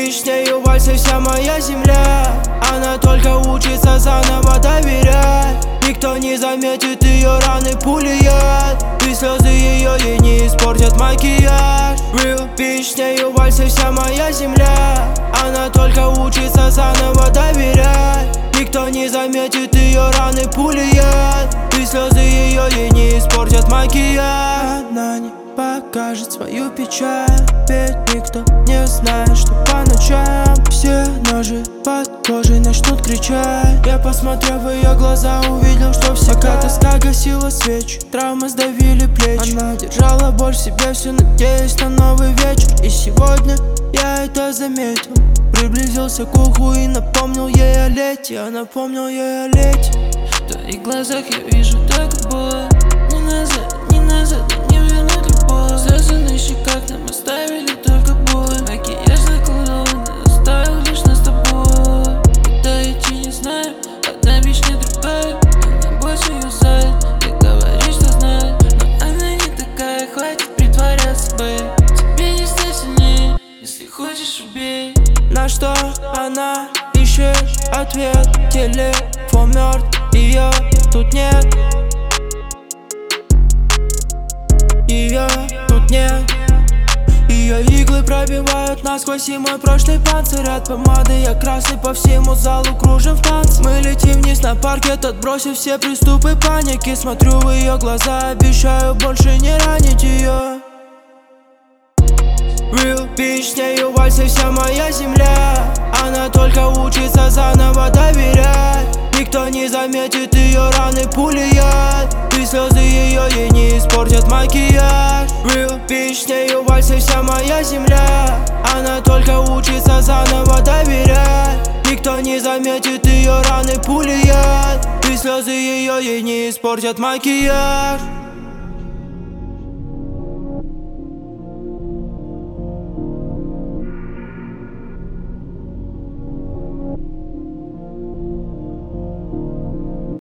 бич, с нею вальсы вся моя земля. Она только учится заново доверять. Никто не заметит ее раны, пули яд. И слезы ее ей не испортят макияж. Real bitch, с нею вальсы вся моя земля. Она только учится заново доверять. Никто не заметит ее раны, пули яд. И слезы ее ей не испортят макияж. Она не покажет свою печаль, ведь никто не знает, что по ночам все ножи под кожей начнут кричать. Я, посмотрев в ее глаза, увидел, что всегда, пока тоска гасила свечи, травмы сдавили плечи. Она держала боль в себе, все надеясь на новый вечер. И сегодня я это заметил. Приблизился к уху и напомнил ей о лете. Я напомнил ей о лете. В твоих глазах я вижу только боль. Не назад, не назад, не вернуть любовь. Слезы на щеках нам оставили только боль. Макияж заколдован, оставил лишь нас с тобой. Куда идти не знаю, одна бич не другая. Она больше юзает, ты говоришь, что знает. Но она не такая, хватит притворяться, бэй. Тебе не стать сильнее, если хочешь, убей. На что она ищет ответ? Телефон мертв, ее тут нет. Ее тут нет. Ее иглы пробивают насквозь, и мой прошлый панцирь от помады. Я красный по всему залу, кружим в танце. Мы летим вниз на паркет, отбросив все приступы паники. Смотрю в ее глаза, обещаю больше не ранить ее. Real bitch, с нею вальсы вся моя земля. Она только учится заново доверять. Никто не заметит ее раны, пули яд. И слезы ее ей не испортят макияж. Real bitch, с нею вальсы вся моя земля. Она только учится заново доверять. Никто не заметит ее раны, пули яд. И слезы ее ей не испортят макияж.